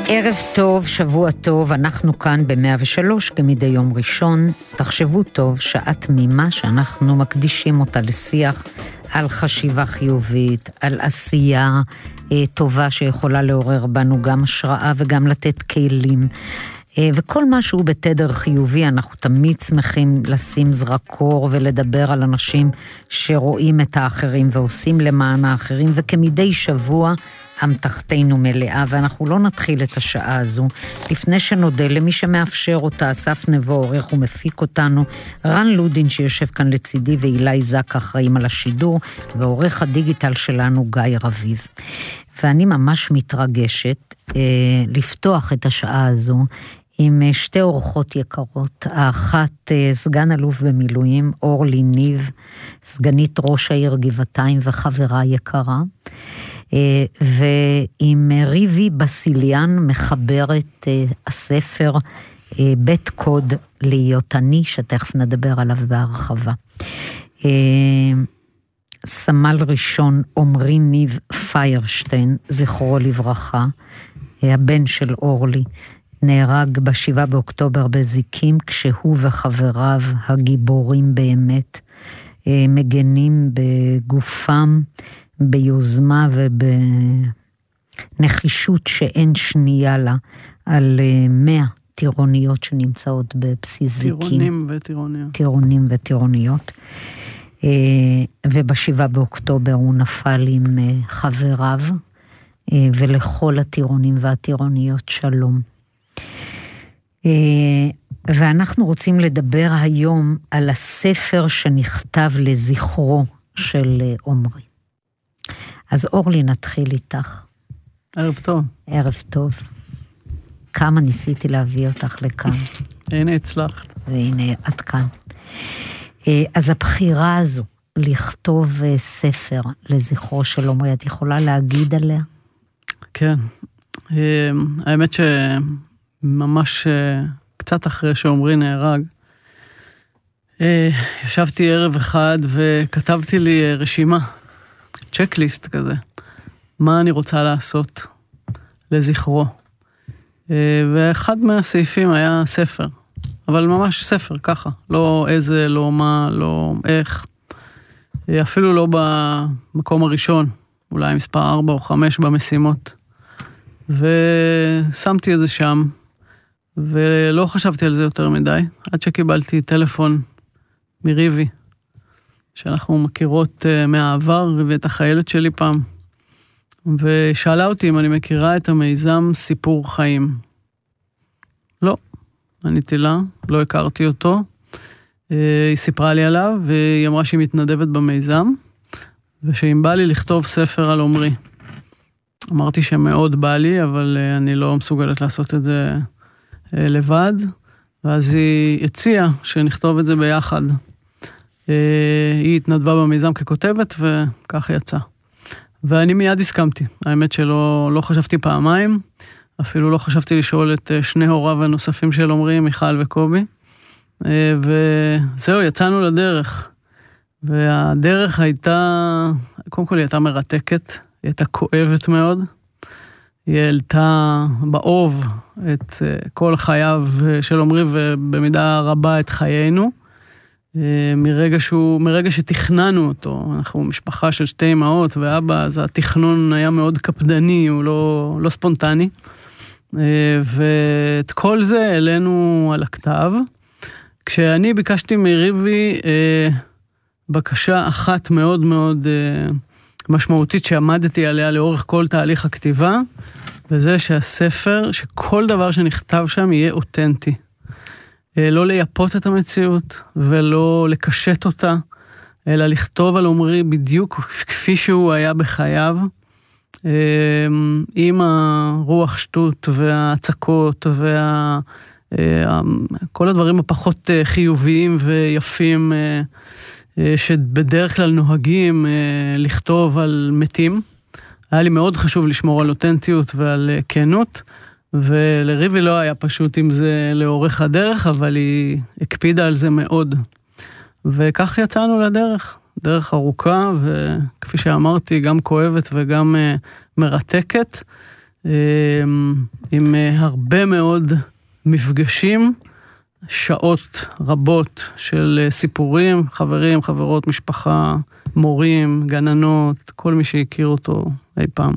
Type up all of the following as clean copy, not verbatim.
ערב טוב, שבוע טוב, אנחנו כאן ב-103 כמדי יום ראשון. תחשבו טוב, שעה תמימה שאנחנו מקדישים אותה לשיח על חשיבה חיובית, על עשייה טובה שיכולה לעורר בנו גם השראה וגם לתת כלים. וכל משהו בתדר חיובי, אנחנו תמיד שמחים לשים זרקור ולדבר על אנשים שרואים את האחרים ועושים למען האחרים, וכמדי שבוע אמתחתנו מלאה, ואנחנו לא נתחיל את השעה הזו לפני שנודה למי שמאפשר אותה, אסף נבו, עורך ומפיק אותנו, רן לודין שיושב כאן לצידי, ואילי זק אחראים על השידור, ועורך הדיגיטל שלנו גיא רביב. ואני ממש מתרגשת לפתוח את השעה הזו עם שתי אורחות יקרות, האחת סגן אלוף במילואים, אורלי ניב, סגנית ראש העיר גבעתיים וחברה יקרה, ועם ריבי בסיליאן, מחברת הספר בית קוד להיות אני, שתכף נדבר עליו בהרחבה. סמל ראשון עומרי ניב פיירשטיין, זכרו לברכה, הבן של אורלי, נהרג ב7 באוקטובר בזיקים, כשהוא וחבריו הגיבורים באמת, מגנים בגופם, ביוזמה ובנחישות שאין שנייה לה, על 100 טירוניות שנמצאות בבסיס זיקים. טירונים וטירוניות. טירונים וטירוניות. וב7 באוקטובר הוא נפל עם חבריו, ולכל הטירונים והטירוניות שלום. ואנחנו רוצים לדבר היום על הספר שנכתב לזכרו של עומרי. אז אורלי, נתחיל איתך. ערב טוב. ערב טוב. כמה ניסיתי להביא אותך לכאן. הנה הצלחת. והנה את כאן. אז הבחירה הזו, לכתוב ספר לזכרו של עומרי, את יכולה להגיד עליה? כן. האמת שממש קצת אחרי שעומרי נהרג, ישבתי ערב אחד וכתבתי לי רשימה, צ'קליסט כזה, מה אני רוצה לעשות לזכרו. ואחד מהסעיפים היה ספר, אבל ממש ספר ככה, לא איזה, לא מה, לא איך, אפילו לא במקום הראשון, אולי מספר 4 או 5 במשימות. ושמתי את זה שם, ולא חשבתי על זה יותר מדי, עד שקיבלתי טלפון מריבי, שאנחנו מכירות מהעבר, ואת החיילת שלי פעם, ושאלה אותי אם אני מכירה את המיזם סיפור חיים. לא, עניתי לה, לא הכרתי אותו, היא סיפרה לי עליו, והיא אמרה שהיא מתנדבת במיזם, ושאם בא לי לכתוב ספר על עומרי. אמרתי שמאוד בא לי, אבל אני לא מסוגלת לעשות את זה לבד, ואז היא הציעה שנכתוב את זה ביחד. היא התנדבה במיזם ככותבת, וכך יצא. ואני מיד הסכמתי. האמת שלא חשבתי פעמיים, אפילו לא חשבתי לשאול את שני הוריו הנוספים של עומרי, מיכל וקובי. וזהו, יצאנו לדרך. והדרך הייתה, קודם כל היא הייתה מרתקת, היא הייתה כואבת מאוד. היא העלתה באוב את כל חייו של עומרי, ובמידה רבה את חיינו. מרגע שתכננו אותו, אנחנו משפחה של 2 אמהות ואבא, אז התכנון היה מאוד קפדני, הוא לא ספונטני. ואת כל זה העלינו על הכתב. כשאני ביקשתי מריבי בקשה אחת מאוד מאוד משמעותית שעמדתי עליה לאורך כל תהליך הכתיבה, וזה שהספר, שכל דבר שנכתב שם יהיה אותנטי. לא לייפות את המציאות ולא לקשט אותה, אלא לכתוב על עומרי בדיוק כפי שהוא היה בחייו, עם הרוח שטות והצקות כל הדברים הפחות חיוביים ויפים שבדרך כלל נוהגים לכתוב על מתים. היה לי מאוד חשוב לשמור על אותנטיות ועל כנות, ולריבי לא היה פשוט עם זה לאורך הדרך, אבל היא הקפידה על זה מאוד. וכך יצאנו לדרך, דרך ארוכה, וכפי שאמרתי, גם כואבת וגם מרתקת. עם הרבה מאוד מפגשים, שעות רבות של סיפורים, חברים, חברות, משפחה, מורים, גננות, כל מי שהכיר אותו אי פעם.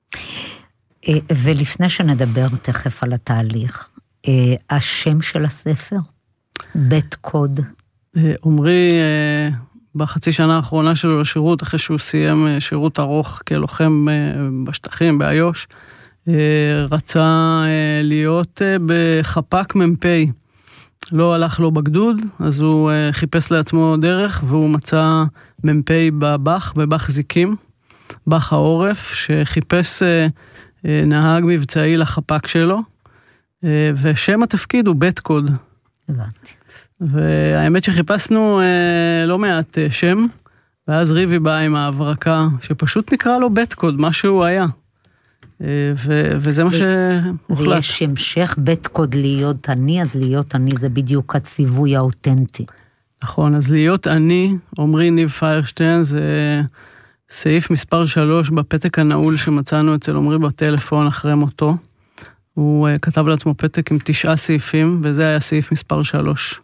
ולפני שנדבר תכף על התהליך, השם של הספר, בית קוד. עומרי, בחצי שנה האחרונה שלו לשירות, אחרי שהוא סיים שירות ארוך כלוחם בשטחים, באיו"ש, רצה להיות בחפ"ק מ"פ. לא הלך לו בגדוד, אז הוא חיפש לעצמו דרך, והוא מצא מ"פ בבח זיקים, בח העורף, שחיפש נהג מבצעי לחפ"ק שלו, ושם התפקיד הוא בית קוד. הבנתי. והאמת שחיפשנו לא מעט שם, ואז ריבי בא עם ההברקה, שפשוט נקרא לו בית קוד, מה שהוא היה. וזה מה שהוחלט. ויש המשך בית קוד להיות אני, אז להיות אני זה בדיוק הציווי האותנטי. נכון, אז להיות אני, עומרי ניב פיירשטיין, זה סעיף מספר 3 בפתק הנעול שמצאנו אצל עומרי בטלפון אחרי מותו. הוא כתב לעצמו פתק עם 9 סעיפים, וזה היה סעיף מספר 3.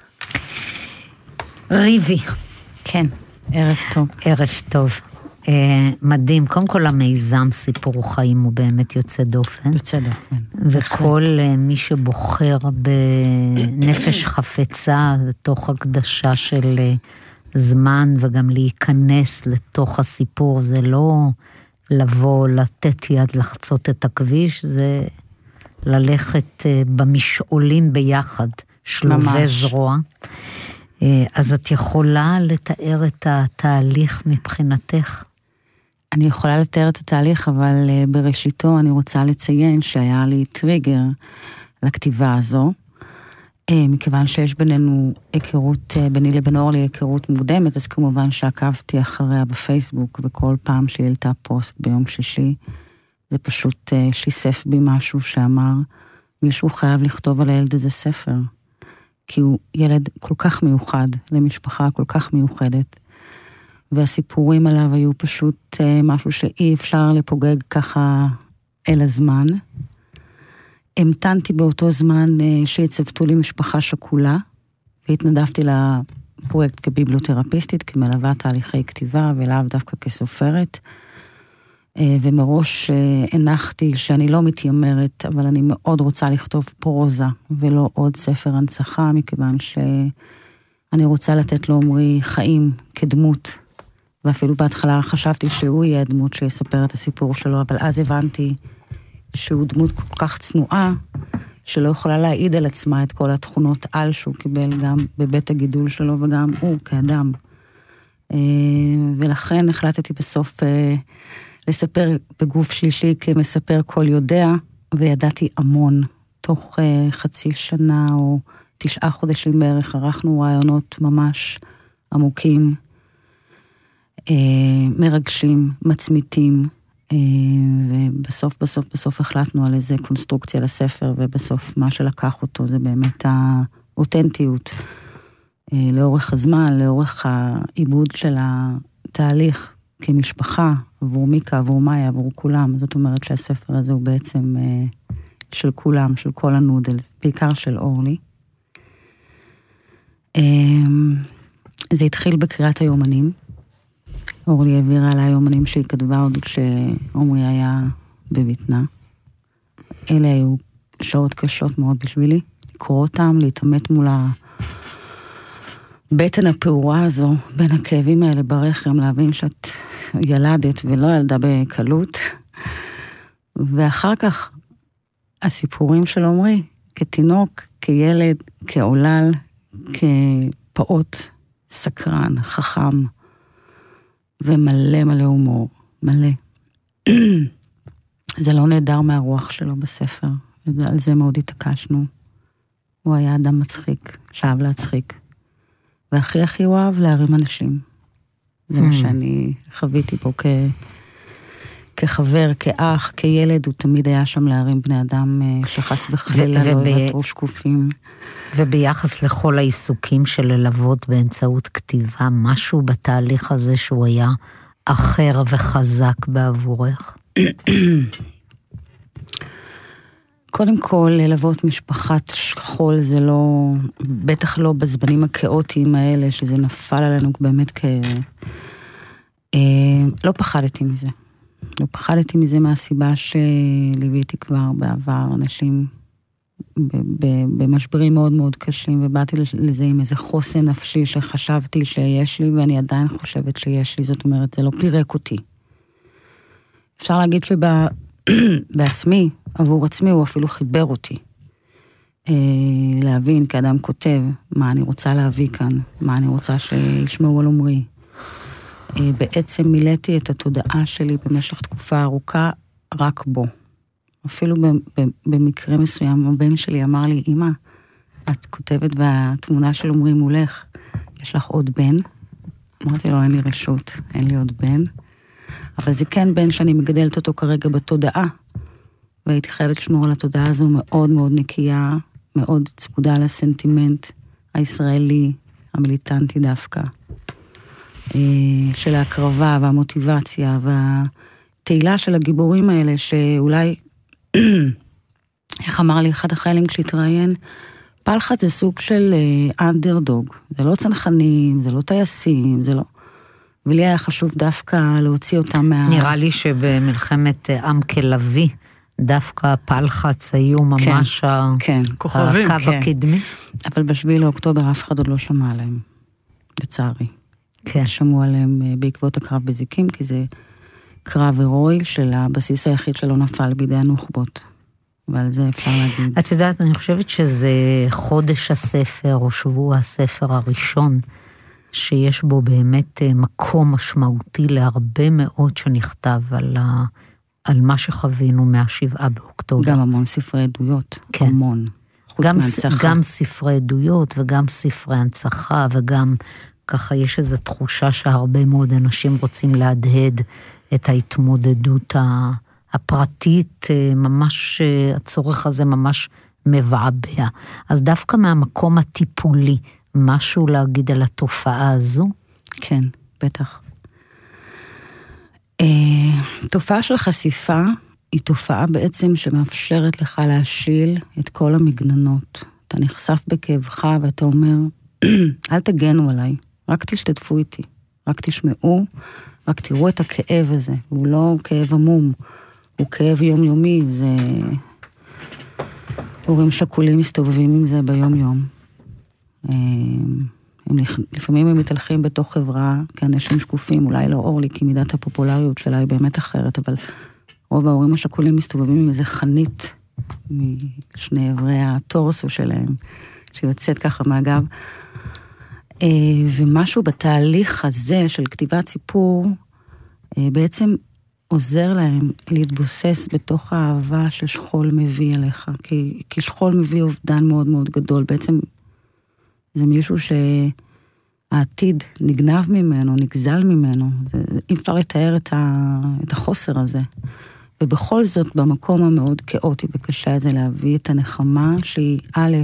ריבי. כן, ערב טוב. ערב טוב. מדהים, קודם כל המיזם סיפור חיים הוא באמת יוצא דופן. יוצא דופן. וכל מי שבוחר בנפש חפצה, לתוך הקדשה של זמן, וגם להיכנס לתוך הסיפור, זה לא לבוא, לתת יד, לחצות את הכביש, זה ללכת במשעולים ביחד, שלובי זרוע. אז את יכולה לתאר את התהליך מבחינתך? אני יכולה לתאר את התהליך, אבל בראשיתו אני רוצה לציין שהיה לי טריגר לכתיבה הזו, מכיוון שיש בינינו היכרות, ביני לבין אורלי היכרות מוקדמת, אז כמובן שעקבתי אחריה בפייסבוק, וכל פעם שהיא העלתה פוסט ביום שישי, זה פשוט שיסף בי משהו שאמר, מישהו חייב לכתוב על הילד הזה ספר, כי הוא ילד כל כך מיוחד, למשפחה כל כך מיוחדת, והסיפורים עליו היו פשוט משהו שאי אפשר לפוגג ככה אל הזמן. המתנתי באותו זמן שיצוותו לי משפחה שכולה, והתנדבתי לפרויקט כביבליותרפיסטית, כמלווה תהליכי כתיבה, ולאו דווקא כסופרת, ומראש הנחתי שאני לא מתיימרת, אבל אני מאוד רוצה לכתוב פרוזה, ולא עוד ספר הנצחה, מכיוון שאני רוצה לתת לו עומרי חיים כדמות, ואפילו בהתחלה חשבתי שהוא יהיה דמות שיספר את הסיפור שלו, אבל אז הבנתי שהוא דמות כל כך צנועה, שלא יכולה להעיד על עצמה את כל התכונות על שהוא קיבל גם בבית הגידול שלו, וגם הוא כאדם. ולכן החלטתי בסוף לספר בגוף שלישי כמספר כל יודע, וידעתי המון. תוך חצי שנה או 9 חודשים בערך ערכנו רעיונות ממש עמוקים, מרגשים, מצמיתים, ובסוף החלטנו על איזה קונסטרוקציה לספר, ובסוף מה שלקח אותו זה באמת האותנטיות, לאורך הזמן, לאורך העיבוד של התהליך כמשפחה, עבור מיקה, עבור מאיה, עבור כולם. זאת אומרת שהספר הזה הוא בעצם של כולם, של כל הנודלס, בעיקר של אורלי. זה התחיל בקריאת היומנים. אורלי העבירה על היומנים שהיא כתבה עוד כשעומרי היה בביטנה. אלה היו שעות קשות מאוד בשבילי, לקרוא אותם, להתאמת מול הבטן הפעורה הזו, בין הכאבים האלה ברחם, להבין שאת ילדת ולא ילדה בקלות. ואחר כך הסיפורים של עומרי, כתינוק, כילד, כעולל, כפעוט, סקרן, חכם, ומלא מלא הומור, מלא. זה לא נהדר מהרוח שלו בספר, על זה מאוד התעקשנו. הוא היה אדם מצחיק, שאהב להצחיק, והכי הוא אהב להרים אנשים. זה מה שאני חוויתי פה כחבר, כאח, כילד, הוא תמיד היה שם להרים בני אדם שחס וחלילה לא יוותרו שקופים. וביחס לכל העיסוקים של ללוות באמצעות כתיבה, משהו בתהליך הזה שהוא היה אחר וחזק בעבורך? קודם כל, ללוות משפחת שכול זה לא, בטח לא בזמנים הכאוטיים האלה, שזה נפל עלינו באמת לא פחדתי מזה. לא פחדתי מזה מהסיבה שליוויתי כבר בעבר אנשים במשברים מאוד מאוד קשים, ובאתי לזה עם איזה חוסן נפשי שחשבתי שיש לי, ואני עדיין חושבת שיש לי, זאת אומרת, זה לא פירק אותי. אפשר להגיד שבעצמי, עבור עצמי, הוא אפילו חיבר אותי. להבין, כאדם כותב, מה אני רוצה להביא כאן, מה אני רוצה שישמעו על אומרי. בעצם מילאתי את התודעה שלי במשך תקופה ארוכה רק בו. אפילו במקרה מסוים, הבן שלי אמר לי, אמא, את כותבת והתמונה של אומרי מולך, יש לך עוד בן? אמרתי לו, אין לי רשות, אין לי עוד בן. אבל זה כן בן שאני מגדלת אותו כרגע בתודעה, והייתי חייבת לשמור על התודעה הזו מאוד מאוד נקייה, מאוד צפודה לסנטימנט הישראלי, המיליטנטי דווקא, של ההקרבה והמוטיבציה והתהילה של הגיבורים האלה, שאולי, איך אמר לי אחד החיילים כשהתראיין, פלחת זה סוג של אנדרדוג, זה לא צנחנים, זה לא טייסים, זה לא... ולי היה חשוב דווקא להוציא אותם נראה לי שבמלחמת עם כלבי, דווקא פלחץ היו ממש הקו הקדמי. אבל ב7 לאוקטובר אף אחד עוד לא שמע עליהם, לצערי. שמעו עליהם בעקבות הקרב בזיקים, כי זה קרב הירואי של הבסיס היחיד שלא נפל בידי הנוח'בות. ועל זה אפשר להגיד. את יודעת, אני חושבת שזה חודש הספר, או שבוע הספר הראשון, שיש בו באמת מקום משמעותי להרבה מאוד שנכתב על מה שחווינו מה7 באוקטובר. גם המון ספרי עדויות, כן. המון. גם ספרי עדויות וגם ספרי הנצחה, וגם ככה יש איזו תחושה שהרבה מאוד אנשים רוצים להדהד את ההתמודדות הפרטית, ממש הצורך הזה ממש מבעבע. אז דווקא מהמקום הטיפולי, משהו להגיד על התופעה הזו? כן, בטח. תופעה של חשיפה היא תופעה בעצם שמאפשרת לך להשיל את כל המגננות. אתה נחשף בכאבך ואתה אומר, אל תגנו עליי, רק תשתתפו איתי, רק תשמעו, רק תראו את הכאב הזה. הוא לא כאב עמום, הוא כאב יומיומי, זה... הורים שכולים מסתובבים עם זה ביום-יום. לפעמים הם מתהלכים בתוך חברה כאנשים שקופים, אולי לא אורלי, כי מידת הפופולריות שלה היא באמת אחרת, אבל רוב ההורים השכולים מסתובבים עם איזה חנית משני עברי הטורסו שלהם, שיוצאת ככה מהגב. ומשהו בתהליך הזה של כתיבת סיפור, בעצם עוזר להם להתבוסס בתוך האהבה ששכול מביא אליך, כי שכול מביא אובדן מאוד מאוד גדול, בעצם זה מישהו שהעתיד נגנב ממנו, נגזל ממנו, אי אפשר לתאר את החוסר הזה. ובכל זאת, במקום המאוד כאוטי וקשה הזה, להביא את הנחמה שהיא א',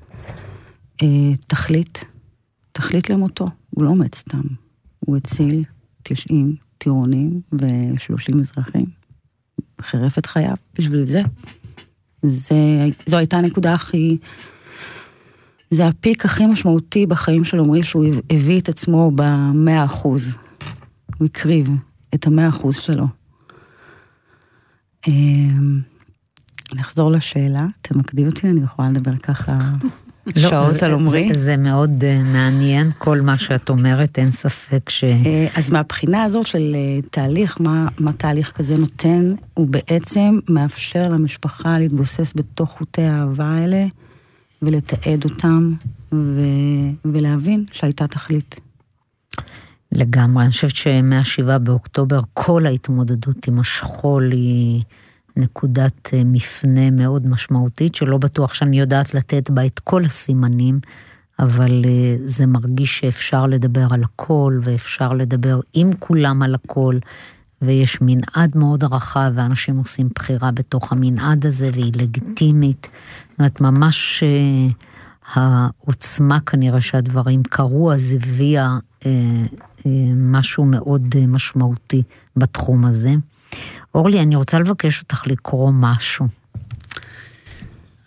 תכלית למותו, הוא לא מת סתם, הוא הציל 90 טירונים ו30 אזרחים, חירף את חייו בשביל זה. זו הייתה הנקודה הכי... זה הפיק הכי משמעותי בחיים של אומרי, שהוא הביא את עצמו ב100%. הוא הקריב את ה100% שלו. נחזור לשאלה, תמקדי אותי, אני יכולה לדבר ככה שעות על אומרי. זה מאוד מעניין, כל מה שאת אומרת, אין ספק ש... אז מהבחינה הזאת של תהליך, מה תהליך כזה נותן, הוא בעצם מאפשר למשפחה להתבוסס בתוך חוטי האהבה האלה, ולתעד אותם, ולהבין שהייתה תכלית. לגמרי, אני חושבת שמה7 באוקטובר, כל ההתמודדות עם השכול היא נקודת מפנה מאוד משמעותית, שלא בטוח שאני יודעת לתת בה את כל הסימנים, אבל זה מרגיש שאפשר לדבר על הכל, ואפשר לדבר עם כולם על הכל, ויש מנעד מאוד רחב, ואנשים עושים בחירה בתוך המנעד הזה, והיא לגיטימית. זאת אומרת, ממש העוצמה כנראה שהדברים קרו, אז הביאה משהו מאוד משמעותי בתחום הזה. אורלי, אני רוצה לבקש אותך לקרוא משהו.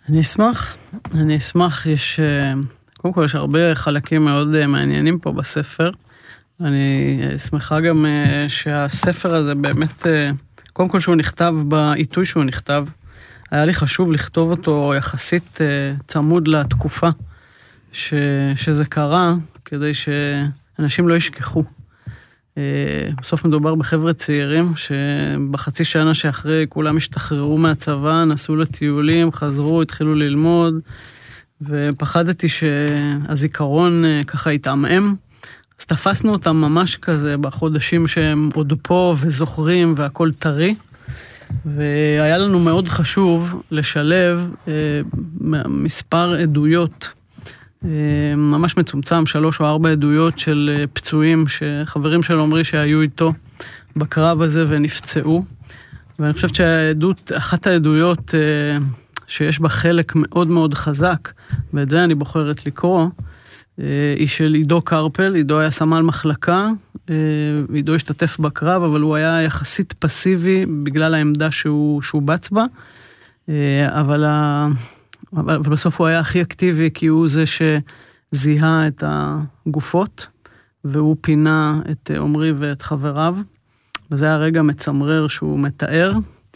אני אשמח, קודם כל יש הרבה חלקים מאוד מעניינים פה בספר, אני שמחה גם שהספר הזה באמת, קודם כל שהוא נכתב בעיתוי שהוא נכתב, היה לי חשוב לכתוב אותו יחסית צמוד לתקופה שזה קרה, כדי שאנשים לא ישכחו. בסוף מדובר בחבר'ה צעירים, שבחצי שנה שאחרי כולם השתחררו מהצבא, נסעו לטיולים, חזרו, התחילו ללמוד, ופחדתי שהזיכרון ככה יתעמם, אז תפסנו אותם ממש כזה בחודשים שהם עוד פה וזוכרים והכל טרי, והיה לנו מאוד חשוב לשלב מספר עדויות, ממש מצומצם, 3 או 4 עדויות של פצועים שחברים של עומרי שהיו איתו בקרב הזה ונפצעו, ואני חושבת אחת העדויות שיש בה חלק מאוד מאוד חזק, ואת זה אני בוחרת לקרוא, היא של עידו קרפל. עידו היה סמל מחלקה, עידו השתתף בקרב, אבל הוא היה יחסית פסיבי בגלל העמדה שהוא בץ בה, אבל בסוף הוא היה הכי אקטיבי, כי הוא זה שזיהה את הגופות, והוא פינה את עומרי ואת חבריו, וזה היה רגע מצמרר שהוא מתאר.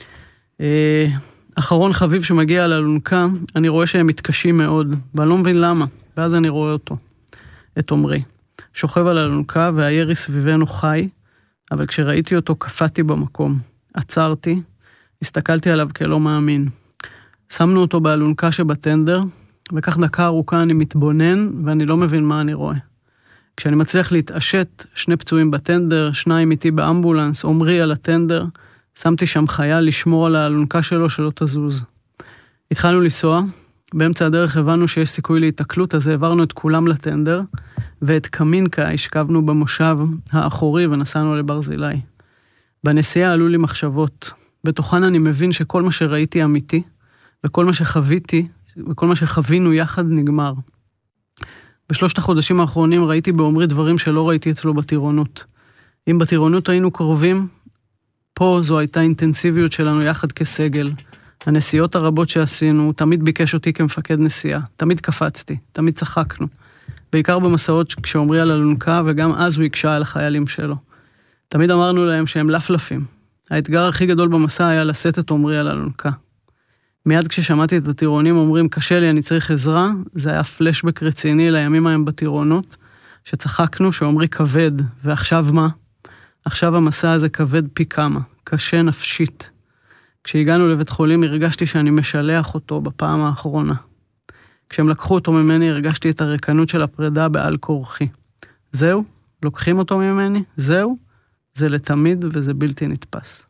אחרון חביב שמגיע לאלונקה, אני רואה שהם מתקשים מאוד, ואני לא מבין למה, ואז אני רואה אותו, את עומרי, שוכב על האלונקה והירי סביבנו חי, אבל כשראיתי אותו קפאתי במקום, עצרתי, הסתכלתי עליו כלא מאמין. שמנו אותו באלונקה שבטנדר, וכך דקה ארוכה אני מתבונן, ואני לא מבין מה אני רואה. כשאני מצליח להתעשת, 2 פצועים בטנדר, 2 איתי באמבולנס, עומרי על הטנדר, שמתי שם חייל לשמור על האלונקה שלו שלא תזוז. התחלנו לנסוע, באמצע הדרך הבנו שיש סיכוי להתקלות, אז העברנו את כולם לטנדר, ואת קמינקה השכבנו במושב האחורי ונסענו לברזילי. בנסיעה עלו לי מחשבות, בתוכן אני מבין שכל מה שראיתי אמיתי, וכל מה שחוויתי, וכל מה שחווינו יחד נגמר. ב3 החודשים האחרונים ראיתי בעומרי דברים שלא ראיתי אצלו בטירונות. אם בטירונות היינו קרובים, פה זו הייתה אינטנסיביות שלנו יחד כסגל. הנסיעות הרבות שעשינו, תמיד ביקש אותי כמפקד נסיעה, תמיד קפצתי, תמיד צחקנו. בעיקר במסעות כשעומרי על אלונקה, וגם אז הוא יקשה על החיילים שלו. תמיד אמרנו להם שהם לפלפים. האתגר הכי גדול במסע היה לשאת את עומרי על אלונקה. מיד כששמעתי את הטירונים אומרים, קשה לי, אני צריך עזרה, זה היה פלשבק רציני לימים ההם בטירונות, שצחקנו שעומרי כבד, ועכשיו מה? עכשיו המסע הזה כבד פי כמה, קשה נפשית. כשהגענו לבית חולים הרגשתי שאני משלח אותו בפעם האחרונה. כשהם לקחו אותו ממני הרגשתי את הריקנות של הפרידה בעל כורחי. זהו? לוקחים אותו ממני? זהו? זה לתמיד וזה בלתי נתפס.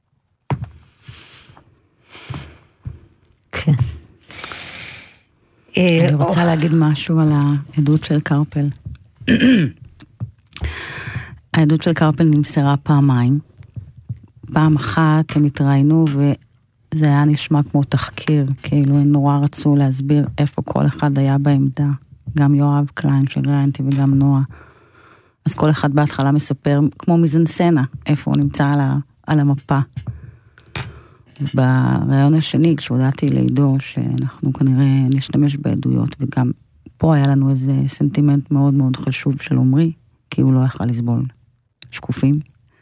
כן. אני רוצה להגיד משהו על העדות של קרפל. העדות של קרפל נמסרה פעמיים. פעם אחת הם התראינו וזה היה נשמע כמו תחקיר, כאילו הם נורא רצו להסביר איפה כל אחד היה בעמדה. גם יואב קליין שראיינתי וגם נועה. אז כל אחד בהתחלה מספר כמו מזנסנה, איפה הוא נמצא על המפה. ברעיון השני, כשהודעתי לעידו שאנחנו כנראה נשתמש בעדויות, וגם פה היה לנו איזה סנטימנט מאוד מאוד חשוב של עומרי, כי הוא לא יכל לסבול שקופים.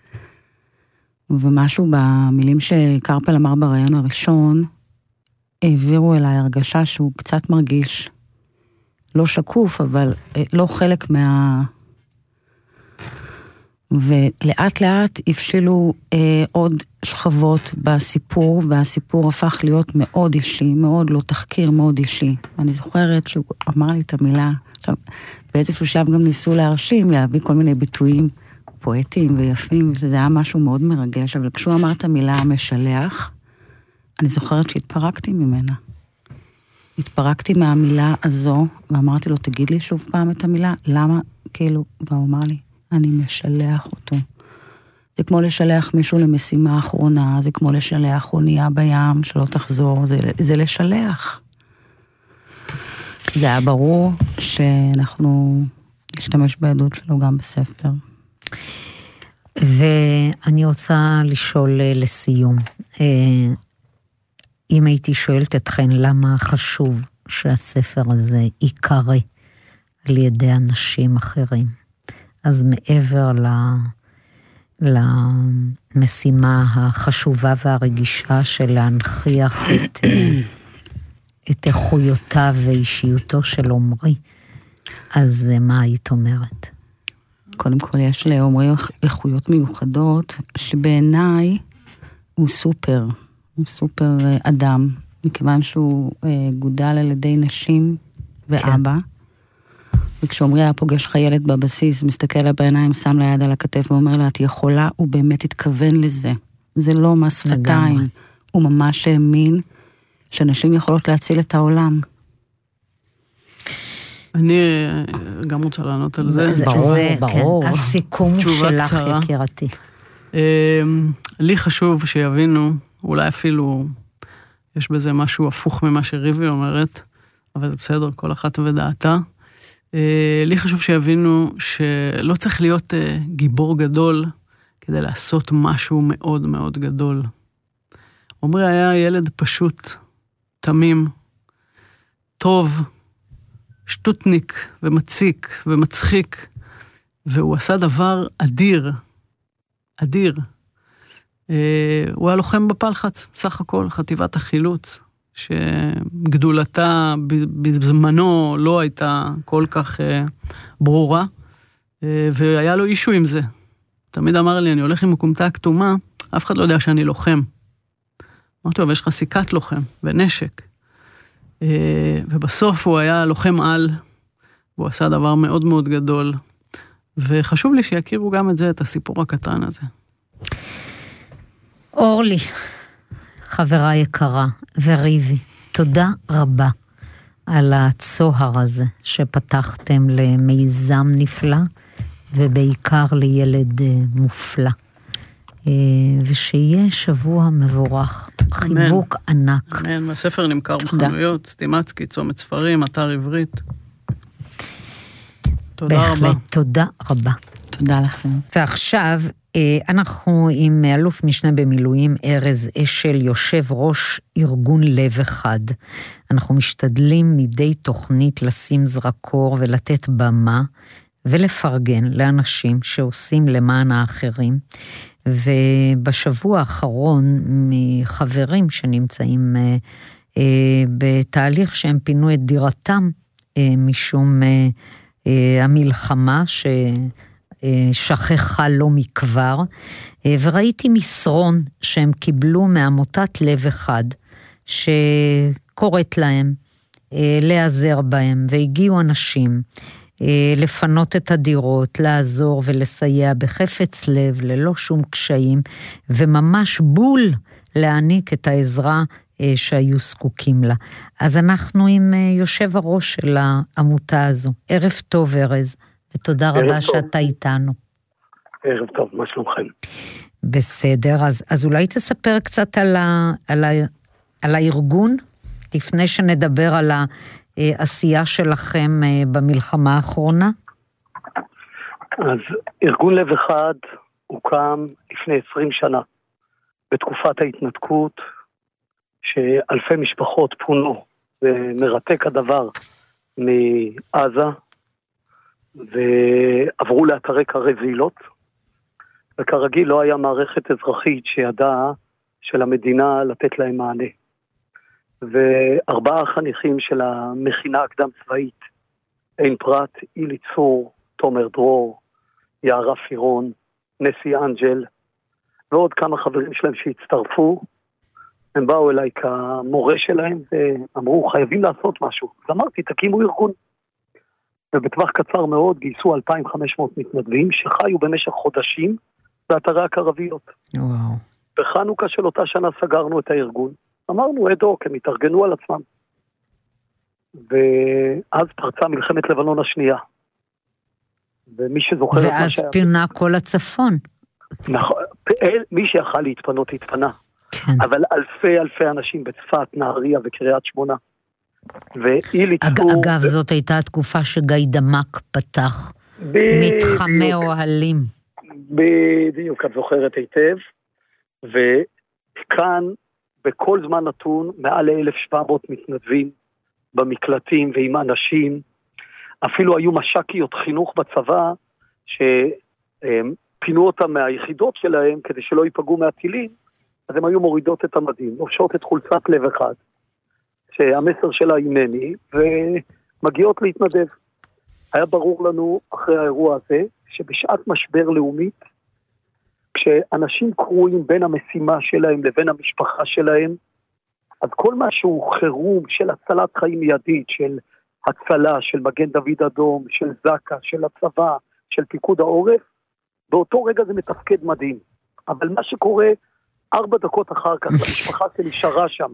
ומשהו במילים שקרפל אמר ברעיון הראשון, העבירו אליי הרגשה שהוא קצת מרגיש לא שקוף, אבל לא חלק ולאט לאט הפשילו עוד שכבות בסיפור, והסיפור הפך להיות מאוד אישי, מאוד לא תחקיר, מאוד אישי. אני זוכרת שהוא אמר לי את המילה, עכשיו, באיזשהו שב גם ניסו להרשים, להביא כל מיני ביטויים פואטיים ויפים, וזה היה משהו מאוד מרגש, אבל כשהוא אמר את המילה משלח, אני זוכרת שהתפרקתי ממנה. התפרקתי מהמילה הזו, ואמרתי לו, תגיד לי שוב פעם את המילה, למה, כאילו, והוא אמר לי, אני משלח אותו. זה כמו לשלח מישהו למשימה האחרונה, זה כמו לשלח אונייה בים שלא תחזור, זה לשלח. זה היה ברור שאנחנו נשתמש בעדות שלו גם בספר. ואני רוצה לשאול לסיום, אם הייתי שואלת אתכן למה חשוב שהספר הזה ייקרא על ידי אנשים אחרים, אז מעבר למשימה החשובה והרגישה של להנכיח את איכויותיו ואישיותו של עומרי, אז מה היית אומרת? קודם כל יש לעומרי איכויות מיוחדות, שבעיניי הוא סופר אדם, מכיוון שהוא גודל על ידי נשים ואבא, וכשעומרי היה פוגש חיילת בבסיס, מסתכל לה בעיניים, שם לה יד על הכתף ואומר לה, את יכולה, הוא באמת התכוון לזה. זה לא מהשפתיים. הוא ממש האמין שנשים יכולות להציל את העולם. אני גם רוצה לענות על זה. ברור. הסיכום שלך, יקירתי. לי חשוב שיבינו, אולי אפילו יש בזה משהו הפוך ממה שריבי אומרת, אבל זה בסדר, כל אחת ודעתה. לי חשוב שיבינו שלא צריך להיות גיבור גדול כדי לעשות משהו מאוד מאוד גדול. עומרי היה ילד פשוט, תמים, טוב, שטוטניק ומציק ומצחיק, והוא עשה דבר אדיר, אדיר. הוא היה לוחם בפלחץ, סך הכל, חטיבת החילוץ, שגדולתה בזמנו לא הייתה כל כך ברורה, והיה לו אישו עם זה. תמיד אמר לי, אני הולך עם מקומתה הכתומה, אף אחד לא יודע שאני לוחם. אמרתי לו, אבל יש לך סיכת לוחם ונשק. ובסוף הוא היה לוחם על, והוא עשה דבר מאוד מאוד גדול, וחשוב לי שיכירו גם את זה, את הסיפור הקטן הזה. אורלי, חברה יקרה, וריבי, תודה רבה על הצוהר הזה שפתחתם למיזם נפלא, ובעיקר לילד מופלא. ושיהיה שבוע מבורך, חיבוק ענק. אמן, והספר נמכר בחנויות, סטימצקי, צומת ספרים, אתר עברית. תודה רבה. בהחלט, תודה רבה. תודה לכם. ועכשיו, אנחנו עם אלוף משנה במילואים ארז אשל, יושב ראש ארגון לב אחד. אנחנו משתדלים מדי תוכנית לשים זרקור ולתת במה, ולפרגן לאנשים שעושים למען האחרים, ובשבוע האחרון מחברים שנמצאים בתהליך שהם פינו את דירתם משום המלחמה ששכחה לא מכבר, וראיתי מסרון שהם קיבלו מעמותת לב אחד שקוראת להם להיעזר בהם, והגיעו אנשים לפנות את הדירות, לעזור ולסייע בחפץ לב, ללא שום קשיים, וממש בול להעניק את העזרה שהיו זקוקים לה. אז אנחנו עם יושב הראש של העמותה הזו. ערב טוב ארז, ותודה רבה שאתה איתנו. ערב טוב, מה שלומכם? בסדר, אז אולי תספר קצת על הארגון, לפני שנדבר על העשייה שלכם במלחמה האחרונה? אז ארגון לב אחד הוקם לפני 20 שנה, בתקופת ההתנתקות, שאלפי משפחות פונו, ומרתק הדבר מעזה, ועברו לאתרי קרווילות, וכרגיל לא היה מערכת אזרחית שידעה של המדינה לתת להם מענה. וארבעה חניכים של המכינה הקדם צבאית, עין פרת, אילי צור, תומר דרור, יערה פירון, נסי אנג'ל, ועוד כמה חברים שלהם שהצטרפו, הם באו אליי כמורה שלהם ואמרו, חייבים לעשות משהו. אז אמרתי, תקימו ארגון. ובטווח קצר מאוד גייסו 2,500 מתנדבים שחיו במשך חודשים באתרי הקרוויות. וואו. בחנוכה של אותה שנה סגרנו את הארגון. אמרנו, אדוק, הם התארגנו על עצמם. ואז פרצה מלחמת לבנון השנייה. ומי שזוכר את מה שהיה... ואז פינה כל הצפון. נכון, מי שיכל להתפנות התפנה. כן. אבל אלפי אנשים בצפת, נהריה וקריית שמונה. ואילי צור... אגב, זאת הייתה התקופה שגיא דמק פתח. מתחמי אוהלים. בדיוק, את זוכרת היטב. וכאן, בכל זמן נתון מעל 1,700 מתנדבים במקלטים ועם אנשים. אפילו היו מש"קיות חינוך בצבא שפינו אותם מהיחידות שלהם כדי שלא ייפגעו מהטילים, אז הם היו מורידות את המדים, לובשות את חולצת לב אחד, שהמסר שלה אימני, ומגיעות להתנדב. היה ברור לנו אחרי האירוע הזה, שבשעת משבר לאומית, כשאנשים קרויים בין המשימה שלהם לבין המשפחה שלהם, אז כל משהו חירום של הצלת חיים מיידית, של הצלה, של מגן דוד אדום, של זקה, של הצבא, של פיקוד העורף, באותו רגע זה מתפקד מדהים. אבל מה שקורה 4 דקות אחר כך, המשפחה שנשארה שם.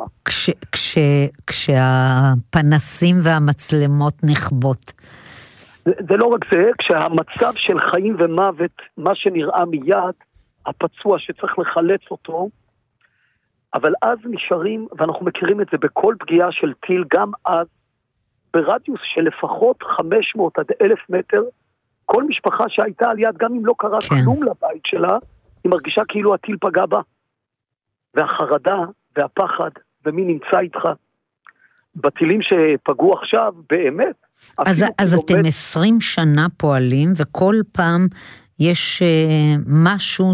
כשהפנסים והמצלמות נכבות. זה לא רק זה, כשהמצב של חיים ומוות, מה שנראה מיד, הפצוע שצריך לחלץ אותו, אבל אז נשארים, ואנחנו מכירים את זה בכל פגיעה של טיל, גם אז, ברדיוס של לפחות 500 עד 1,000 מטר, כל משפחה שהייתה על יד, גם אם לא קרה כלום לבית שלה, היא מרגישה כאילו הטיל פגע בה. והחרדה והפחד, ומי נמצא איתך. בטילים שפגעו עכשיו, באמת. אז אתם 20 שנה פועלים, וכל פעם יש משהו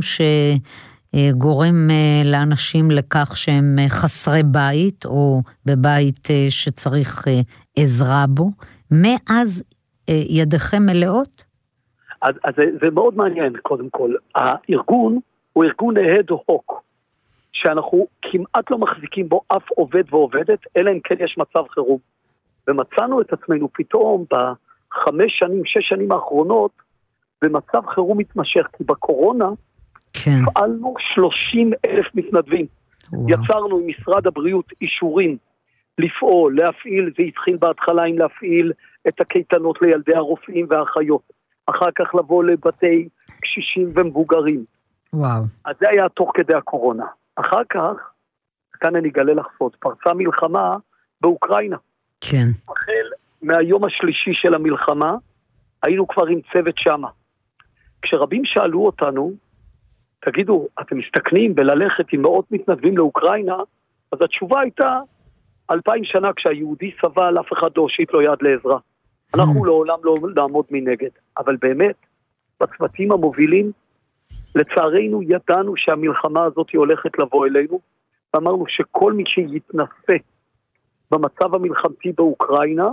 שגורם לאנשים לכך שהם חסרי בית, או בבית שצריך עזרה בו. מאז ידיכם מלאות? אז זה מאוד מעניין, קודם כל. הארגון הוא ארגון הד הוק, שאנחנו כמעט לא מחזיקים בו אף עובד ועובדת, אלא אם כן יש מצב חירום. ומצאנו את עצמנו פתאום ב5 שנים, 6 שנים האחרונות, במצב חירום מתמשך, כי בקורונה פעלנו 30,000 מתנדבים. יצרנו עם משרד הבריאות אישורים לפעול, להפעיל, זה התחיל בהתחלה עם להפעיל את הקייטנות לילדי הרופאים והאחיות, אחר כך לבוא לבתי קשישים ומבוגרים. וואו. אז זה היה תוך כדי הקורונה. אחר כך, כאן אני אגלה לך סוד, פרצה מלחמה באוקראינה. כן. החל מהיום השלישי של המלחמה, היינו כבר עם צוות שמה. כשרבים שאלו אותנו, תגידו, אתם מסתכנים בללכת עם מאות מתנדבים לאוקראינה, אז התשובה הייתה, 2000 שנה כשהיהודי סבל, אף אחד לא הושיט לו יד לעזרה. אנחנו לעולם לא נעמוד מנגד. אבל באמת, בצוותים המובילים, לצערנו ידענו שהמלחמה הזאת היא הולכת לבוא אלינו, ואמרנו שכל מי שיתנסה במצב המלחמתי באוקראינה,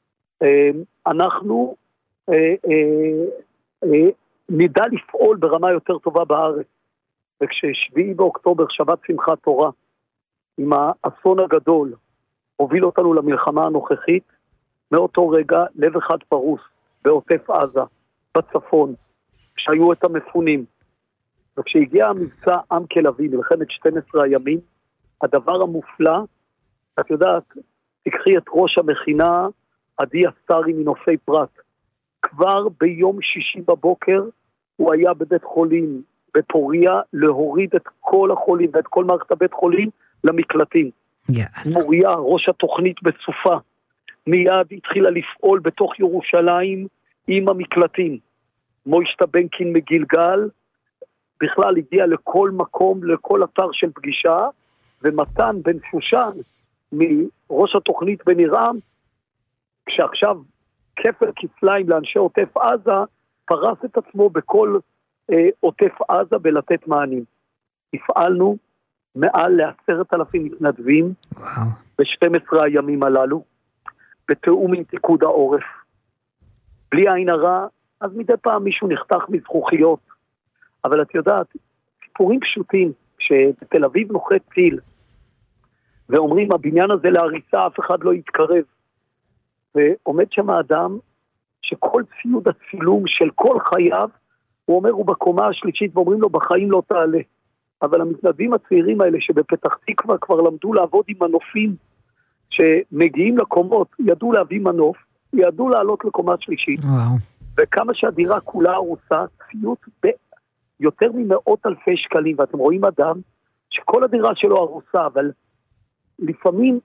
אנחנו נדע לפעול ברמה יותר טובה בארץ. וכש7 באוקטובר, שבת שמחת תורה, עם האסון הגדול, הוביל אותנו למלחמה הנוכחית, מאותו רגע לב אחד פרוס, בעוטף עזה, בצפון, כשהיו את המפונים. וכשהגיע המבצע עם כלבי, מלחמת 12 הימים, הדבר המופלא, את יודעת, תקחי את ראש המכינה, עדי אסרי מנופי פרט. כבר ביום שישי בבוקר, הוא היה בבית חולים, בפוריה, להוריד את כל החולים ואת כל מערכת הבית חולים למקלטים. מוריה, ראש התוכנית בסופה, מיד התחילה לפעול בתוך ירושלים עם המקלטים. מוישטה בנקין מגילגל, בכלל הגיע לכל מקום, לכל אתר של פגישה, ומתן בן שושן, מראש התוכנית בנירם, כשעכשיו כפל כפליים לאנשי עוטף עזה, פרס את עצמו בכל עוטף עזה בלתת מענים. הפעלנו מעל 10,000 מתנדבים, ב-12 הימים הללו, בתאום עם פיקוד העורף. בלי עין הרע, אז מדי פעם מישהו נחתך מזכוכיות, אבל את יודעת, סיפורים פשוטים, שבתל אביב נוחת טיל, ואומרים, הבניין הזה להריסה, אף אחד לא יתקרב. ועומד שם האדם, שכל ציוד הצילום של כל חייו, הוא אומר, הוא בקומה השלישית, ואומרים לו, בחיים לא תעלה. אבל המתנדבים הצעירים האלה, שבפתח תקווה כבר למדו לעבוד עם מנופים, שמגיעים לקומות, ידעו להביא מנוף, ידעו לעלות לקומה שלישית. וואו. וכמה שהדירה כולה הרוסה, ציוד ביותר מ100,000 שקלים, ואתם רואים אדם, שכל הדירה שלו הרוסה, אבל לפעמים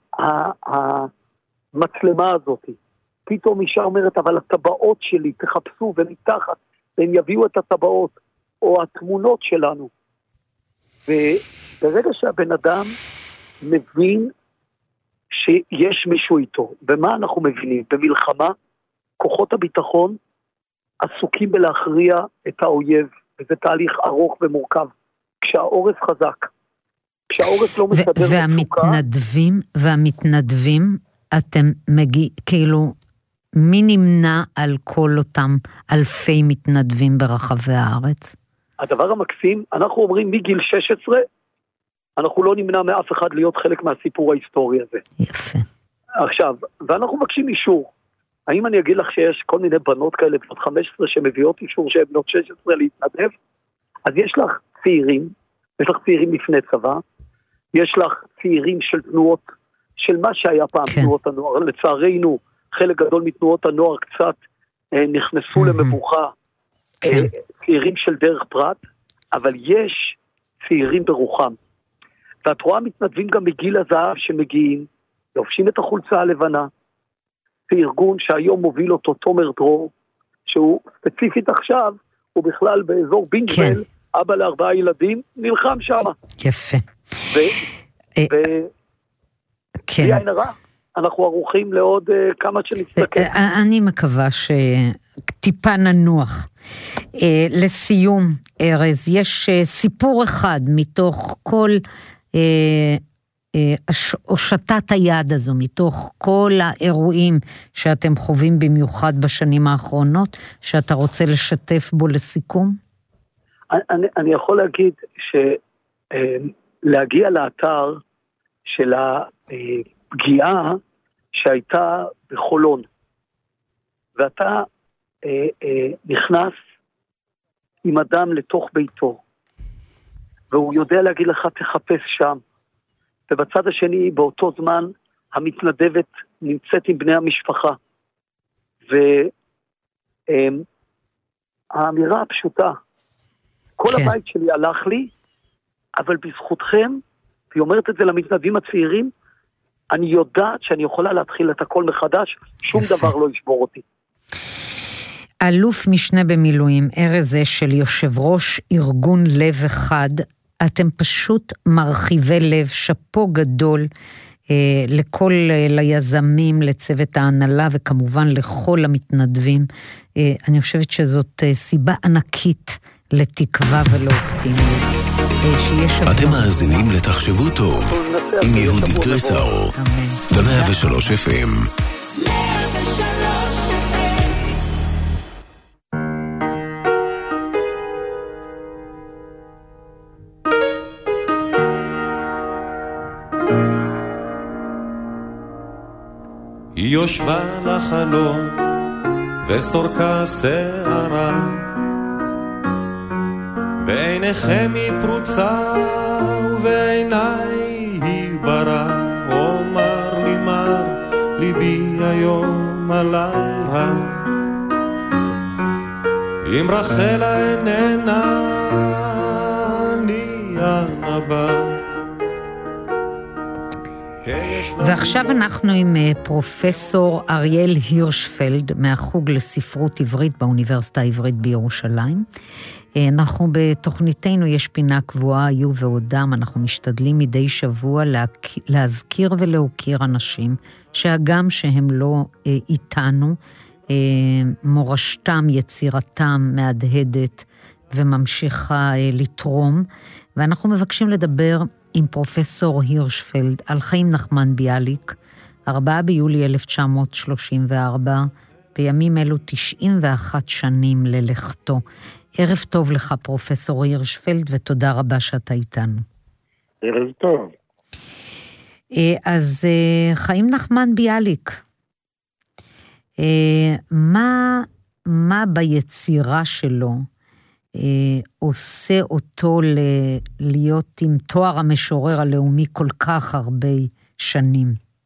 המצלמה הזאת, פתאום אישה אומרת, אבל הטבעות שלי, תחפשו ומתחת, והם יביאו את הטבעות, או התמונות שלנו. וברגע שהבן אדם מבין שיש מישהו איתו. ומה אנחנו מבינים? במלחמה, כוחות הביטחון עסוקים בלהכריע את האויב, וזה תהליך ארוך ומורכב. כשהעורף חזק, כשהעורף לא מסדר מצוקה... והמתנדבים, אתם כאילו, מי נמנע על כל אותם אלפי מתנדבים ברחבי הארץ? הדבר המקסים, אנחנו אומרים מגיל 16, אנחנו לא נמנע מאף אחד להיות חלק מהסיפור ההיסטורי הזה. יפה. עכשיו, ואנחנו מבקשים אישור. האם אני אגיד לך שיש כל מיני בנות כאלה, בנות 15, שמביאות אישור שהן בנות 16 להתנדב? אז יש לך צעירים, יש לך צעירים לפני צבא, יש לך צעירים של תנועות, של מה שהיה פעם תנועות הנוער. לצערנו, חלק גדול מתנועות הנוער קצת נכנסו למבוכה, צעירים של דרך פרט, אבל יש צעירים ברוחם. ואת רואה מתנדבים גם בגיל הזהב שמגיעים, לובשים את החולצה הלבנה, בארגון שהיום מוביל אותו תומר דרור, שהוא ספציפית עכשיו, הוא בכלל באזור בינג'בל, אבא ל4 ילדים, נלחם שם. יפה. בלי עין הרע, אנחנו ערוכים לעוד כמה שנסתכל. אני מקווה שטיפה ננוח. לסיום, ארז, יש סיפור אחד מתוך כל הושטת היד הזו, מתוך כל האירועים שאתם חווים במיוחד בשנים האחרונות, שאתה רוצה לשתף בו לסיכום? אני יכול להגיד שלהגיע לאתר של הפגיעה שהייתה בחולון, ואתה נכנס עם אדם לתוך ביתו, והוא יודע להגיד לך תחפש שם, ובצד השני באותו זמן המתנדבת נמצאת עם בני המשפחה, והאמירה הפשוטה, כל הבית שלי הלך לי, אבל בזכותכם, והיא אומרת את זה למתנדבים הצעירים, אני יודעת שאני יכולה להתחיל את הכל מחדש, שום דבר לא ישבור אותי. אלוף משנה במילואים, ארז אשל, יושב ראש ארגון לב אחד, אתם פשוט מרחיבי לב, שפו גדול לכל ליזמים, לצוות ההנהלה וכמובן לכל המתנדבים. אני חושבת שזאת סיבה ענקית לתקווה ולאופטימיות. אתם מאזינים לתחשבו טוב עם יהודית גרסאו ב-103 FM. היא יושבה לחלום וסורקה שערה, בעיניכם היא פרוצה ובעיניי היא ברא. אומר לי מר ליבי היום עלי רע, אם רחלה איננה אני הנבא. ועכשיו אנחנו עם פרופסור אריאל הירשפלד מהחוג לספרות עברית באוניברסיטה העברית בירושלים. אנחנו בתוכניתנו יש פינה קבועה, היו ועודם, אנחנו משתדלים מדי שבוע להזכיר ולהוקיר אנשים שהגם שהם לא איתנו, מורשתם, יצירתם מהדהדת וממשיכה לתרום, ואנחנו מבקשים לדבר עם פרופסור הירשפלד על חיים נחמן ביאליק, 4 ביולי 1934, בימים אלו 91 שנים ללכתו. ערב טוב לך פרופסור הירשפלד, ותודה רבה שאתה איתנו. ערב טוב. אז חיים נחמן ביאליק, מה ביצירה שלו עושה אותו להיות עם תואר המשורר הלאומי כל כך הרבה שנים?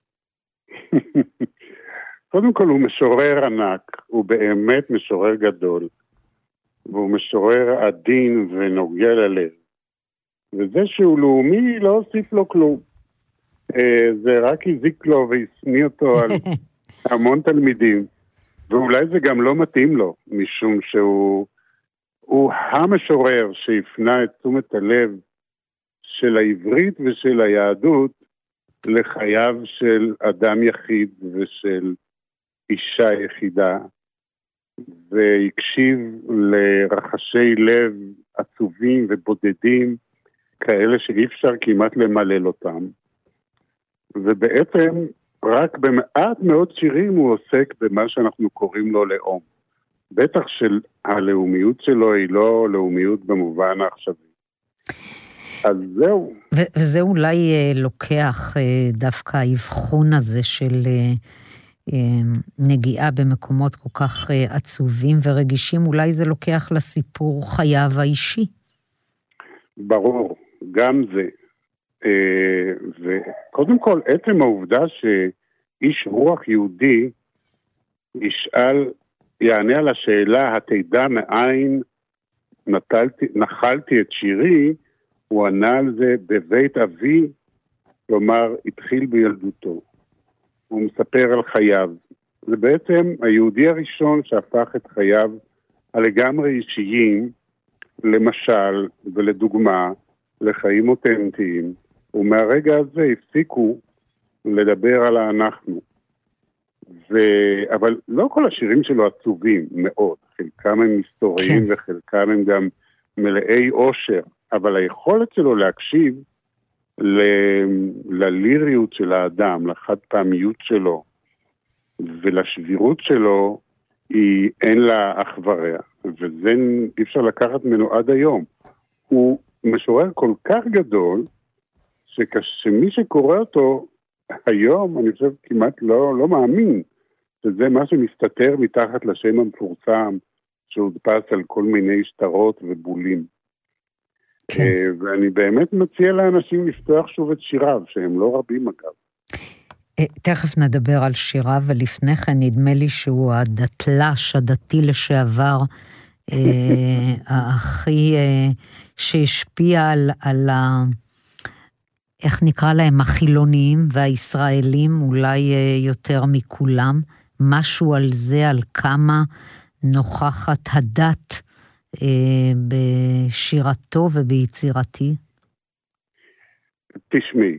קודם כל הוא משורר ענק, הוא באמת משורר גדול, והוא משורר עדין ונוגע ללב. וזה שהוא לאומי לא הוסיף לו כלום. זה רק הזיק לו והסניא אותו על המון תלמידים, ואולי זה גם לא מתאים לו, משום שהוא המשורר שהפנה את תשומת הלב של העברית ושל היהדות לחייו של אדם יחיד ושל אישה יחידה, והקשיב לרחשי לב עצובים ובודדים, כאלה שאי אפשר כמעט למלל אותם. ובעצם רק במעט מאוד שירים הוא עוסק במה שאנחנו קוראים לו לאום. בטח שהלאומיות שלו היא לא לאומיות במובן העכשווי. אז זהו. וזה אולי לוקח דווקא האבחון הזה של נגיעה במקומות כל כך עצובים ורגישים, אולי זה לוקח לסיפור חייו האישי. ברור, גם זה. וקודם כל, עצם העובדה שאיש רוח יהודי יענה על השאלה, התדע מאין נחלתי את שירי, הוא ענה על זה בבית אבי, כלומר, התחיל בילדותו. הוא מספר על חייו. זה בעצם היהודי הראשון שהפך את חייו הלגמרי אישיים, למשל ולדוגמה, לחיים אותנטיים, ומהרגע הזה הפסיקו לדבר על האנחנו. אבל לא כל השירים שלו עצובים מאוד, חלקם הם היסטוריים וחלקם הם גם מלאי עושר, אבל היכולת שלו להקשיב לליריות של האדם, לחד פעמיות שלו ולשבירות שלו, אין לה אח ורע, וזה אי אפשר לקחת ממנו עד היום. הוא משורר כל כך גדול, שמי שקורא אותו היום, אני חושב כמעט לא מאמין, שזה מה שמסתתר מתחת לשם המפורסם, שהודפס על כל מיני שטרות ובולים. ואני באמת מציע לאנשים לפתוח שוב את שיריו, שהם לא רבים אגב. תכף נדבר על שיריו, ולפני כן נדמה לי שהוא הדתל"ש, הדתי לשעבר, הכי שהשפיע על איך נקרא להם, החילוניים והישראלים, אולי יותר מכולם, משהו על זה, על כמה נוכחת הדת בשירתו וביצירתי? תשמעי,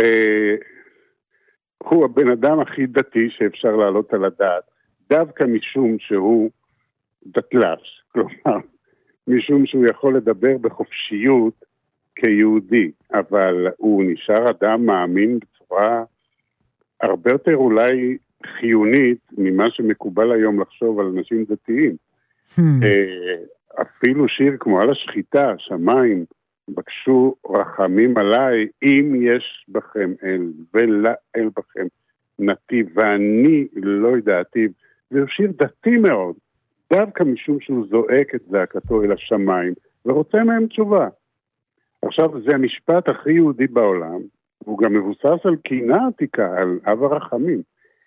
הוא הבן אדם הכי דתי שאפשר לעלות על הדעת, דווקא משום שהוא דתל"ש, כלומר, משום שהוא יכול לדבר בחופשיות כיהודי, אבל הוא נשאר אדם מאמין בצורה הרבה יותר אולי חיונית ממה שמקובל היום לחשוב על אנשים דתיים. אפילו שיר כמו על השחיטה, שמיים, בקשו רחמים עליי, אם יש בכם אל, ולאל בכם נתיב, ואני לא ידעתיו. זה שיר דתי מאוד, דווקא משום שהוא זועק את זעקתו אל השמיים, ורוצה מהם תשובה. עכשיו, זה המשפט הכי יהודי בעולם, הוא גם מבוסס על קינה עתיקה, על אב הרחמים,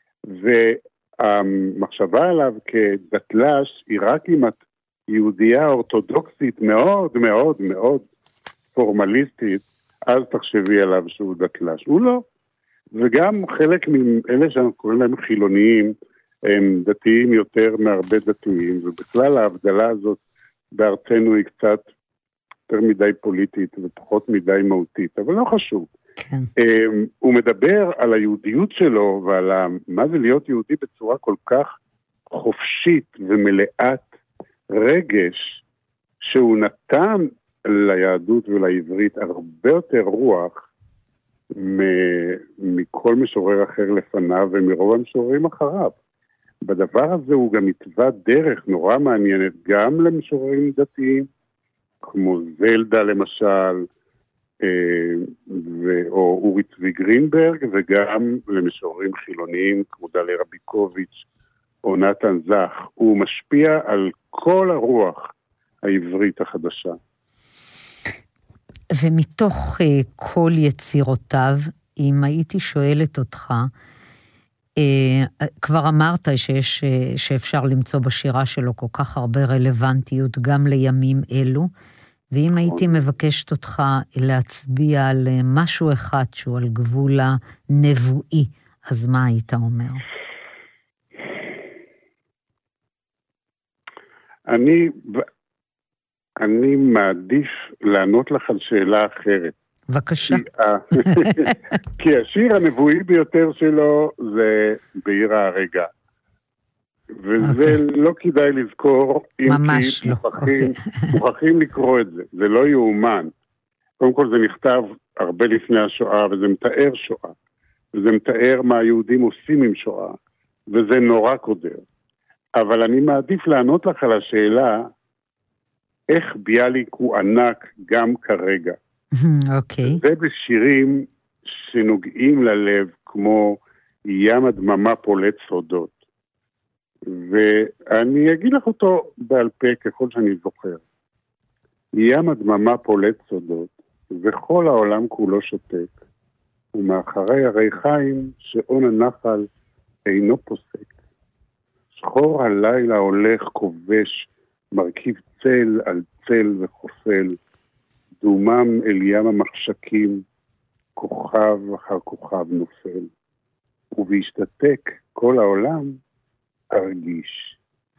והמחשבה עליו כדתל"ש היא רק אם את יהודייה אורתודוקסית מאוד מאוד מאוד פורמליסטית, אז תחשבי עליו שהוא דתל"ש. הוא לא. וגם חלק מאלה שאנחנו קוראים להם חילוניים, הם דתיים יותר מהרבה דתיים, ובכלל ההבדלה הזאת בארצנו היא קצת יותר מדי פוליטית ופחות מדי מהותית, אבל לא חשוב. כן. הוא מדבר על היהודיות שלו ועל מה זה להיות יהודי בצורה כל כך חופשית ומלאת רגש, שהוא נתן ליהדות ולעברית הרבה יותר רוח מכל משורר אחר לפניו ומרוב המשוררים אחריו. בדבר הזה הוא גם התווה דרך נורא מעניינת גם למשוררים דתיים, כמו זלדה למשל, או אורי צבי גרינברג, וגם למשוררים חילוניים כמו דליה רביקוביץ' או נתן זך. הוא משפיע על כל הרוח העברית החדשה. ומתוך כל יצירותיו, אם הייתי שואלת אותך, כבר אמרת שאפשר למצוא בשירה שלו כל כך הרבה רלוונטיות גם לימים אלו, ואם הייתי מבקשת אותך להצביע על משהו אחד שהוא על גבול הנבואי, אז מה היית אומר? אני מעדיף לענות לך על שאלה אחרת. בבקשה. כי השיר הנבואי ביותר שלו זה בעיר ההרגה. וזה לא כדאי לזכור, ממש לא. מוכרחים לקרוא את זה, זה לא יאומן. קודם כל זה נכתב הרבה לפני השואה, וזה מתאר שואה, וזה מתאר מה היהודים עושים עם שואה, וזה נורא קודר. אבל אני מעדיף לענות לך על השאלה, איך ביאליק הוא ענק גם כרגע. אוקיי. זה בשירים שנוגעים ללב, כמו ים הדממה פולט סודות. ואני אגיד לך אותו בעל פה ככל שאני זוכר. ים הדממה פולט סודות, וכל העולם כולו שותק, ומאחרי הרי חיים שעון הנחל אינו פוסק. שחור הלילה הולך כובש, מרכיב צל על צל וחופל, דומם אל ים המחשקים, כוכב אחר כוכב נופל, ובהשתתק כל העולם ארגיש.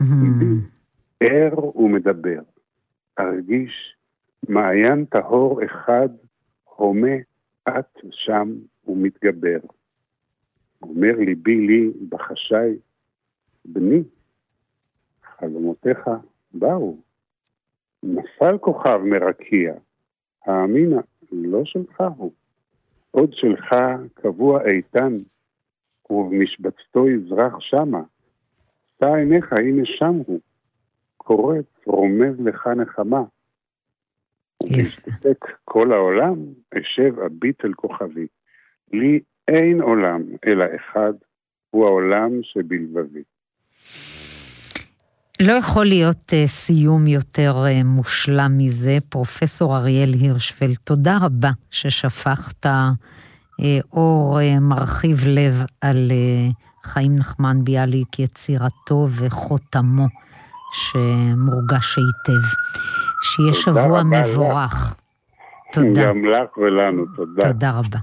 ער ומדבר, ארגיש מעיין טהור אחד, הומה את שם ומתגבר. אומר ליבי לי בחשאי, בני, חלומותיך באו. נפל כוכב מרקיע, האמינה, לא שלך הוא. עוד שלך קבוע איתן, ובמשבצתו יזרח שמה. שא עיניך, הנה שם הוא. קורץ, רומז לך נחמה. ובהשתתק כל העולם, אשב אביט אל כוכבי. לי אין עולם, אלא אחד, הוא העולם שבלבבי. לא יכול להיות סיום יותר מושלם מזה. פרופסור אריאל הירשפלד, תודה רבה ששפכת אור מרחיב לב על חיים נחמן ביאליק, יצירתו וחותמו שמורגש היטב. שיהיה שבוע מבורך. תודה. גם לך ולנו, תודה. תודה רבה.